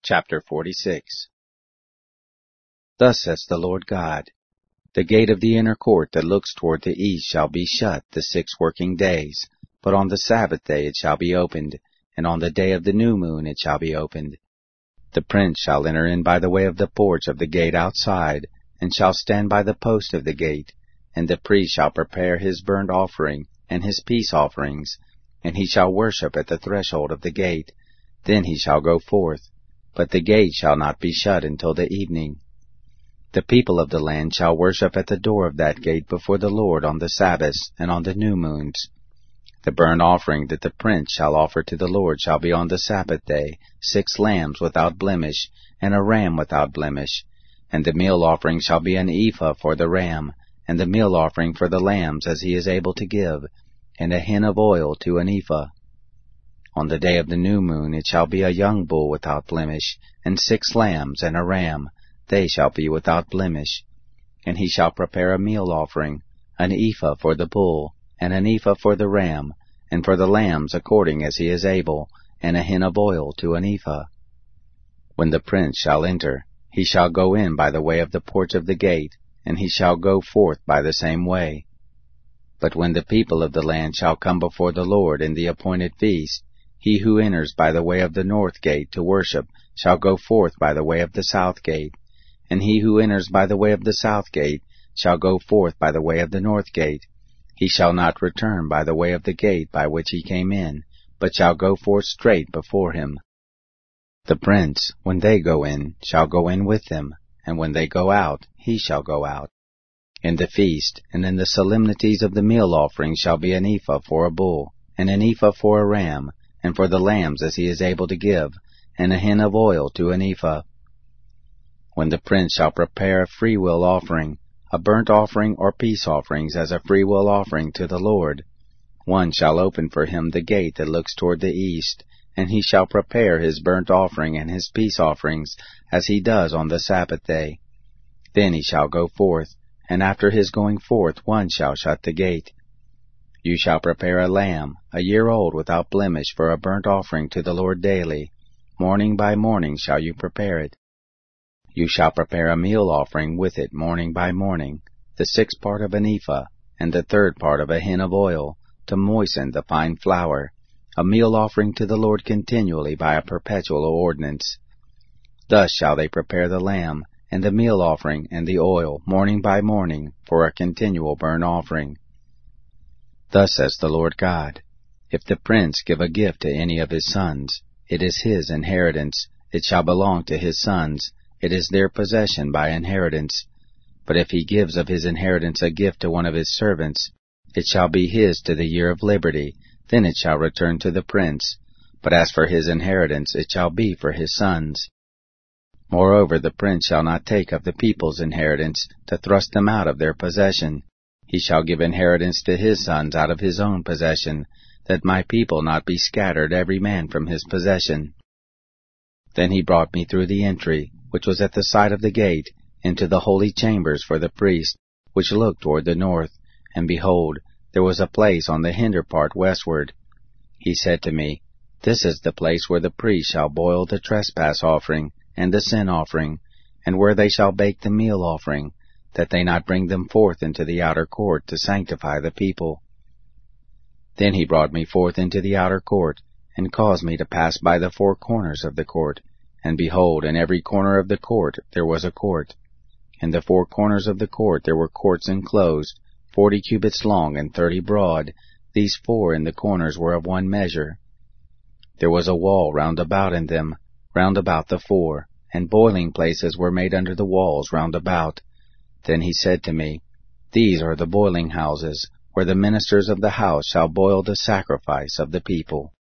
Chapter 46. Thus says the Lord God, The gate of the inner court that looks toward the east shall be shut the 6 working days, but on the Sabbath day it shall be opened, and on the day of the new moon it shall be opened. The prince shall enter in by the way of the porch of the gate outside, and shall stand by the post of the gate, and the priest shall prepare his burnt offering and his peace offerings, and he shall worship at the threshold of the gate. Then he shall go forth, but the gate shall not be shut until the evening. The people of the land shall worship at the door of that gate before the Lord on the Sabbaths and on the new moons. The burnt offering that the prince shall offer to the Lord shall be on the Sabbath day 6 lambs without blemish, and a ram without blemish. And the meal offering shall be an ephah for the ram, and the meal offering for the lambs as he is able to give, and a hin of oil to an ephah. On the day of the new moon it shall be a young bull without blemish, and 6 lambs and a ram, they shall be without blemish. And he shall prepare a meal offering, an ephah for the bull, and an ephah for the ram, and for the lambs according as he is able, and a hin of oil to an ephah. When the prince shall enter, he shall go in by the way of the porch of the gate, and he shall go forth by the same way. But when the people of the land shall come before the Lord in the appointed feast, he who enters by the way of the north gate to worship shall go forth by the way of the south gate, and he who enters by the way of the south gate shall go forth by the way of the north gate. He shall not return by the way of the gate by which he came in, but shall go forth straight before him. The prince, when they go in, shall go in with them, and when they go out, he shall go out. In the feast and in the solemnities of the meal offering shall be an ephah for a bull, and an ephah for a ram, and for the lambs as he is able to give, and a hin of oil to an ephah. When the prince shall prepare a freewill offering, a burnt offering or peace offerings as a freewill offering to the Lord, one shall open for him the gate that looks toward the east, and he shall prepare his burnt offering and his peace offerings as he does on the Sabbath day. Then he shall go forth, and after his going forth one shall shut the gate. You shall prepare a lamb, a year old without blemish, for a burnt offering to the Lord daily. Morning by morning shall you prepare it. You shall prepare a meal offering with it morning by morning, the 6th part of an ephah, and the 3rd part of a hin of oil, to moisten the fine flour, a meal offering to the Lord continually by a perpetual ordinance. Thus shall they prepare the lamb, and the meal offering, and the oil, morning by morning, for a continual burnt offering. Thus says the Lord God, If the prince give a gift to any of his sons, it is his inheritance, it shall belong to his sons, it is their possession by inheritance. But if he gives of his inheritance a gift to one of his servants, it shall be his to the year of liberty, then it shall return to the prince. But as for his inheritance, it shall be for his sons. Moreover, the prince shall not take of the people's inheritance to thrust them out of their possession. He shall give inheritance to his sons out of his own possession, that my people not be scattered every man from his possession. Then he brought me through the entry, which was at the side of the gate, into the holy chambers for the priest, which looked toward the north, and behold, there was a place on the hinder part westward. He said to me, This is the place where the priest shall boil the trespass offering, and the sin offering, and where they shall bake the meal offering, that they not bring them forth into the outer court to sanctify the people. Then he brought me forth into the outer court, and caused me to pass by the 4 corners of the court. And behold, in every corner of the court there was a court. In the 4 corners of the court there were courts enclosed, 40 cubits long and 30 broad. These 4 in the corners were of one measure. There was a wall round about in them, round about the 4, and boiling places were made under the walls round about. Then he said to me, These are the boiling houses, where the ministers of the house shall boil the sacrifice of the people.